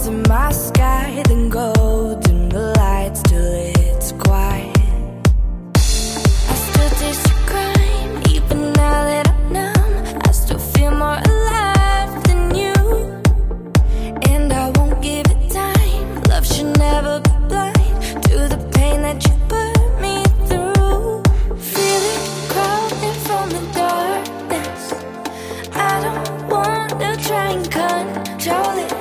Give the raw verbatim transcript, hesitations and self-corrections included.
stars in my sky, then go dim the lights till it's quiet. I still taste your crime, even now that I'm numb. I still feel more alive than you, and I won't give it time. Love should never be blind to the pain that you put me through. Feel it crawling from the darkness. I don't wanna try and control it.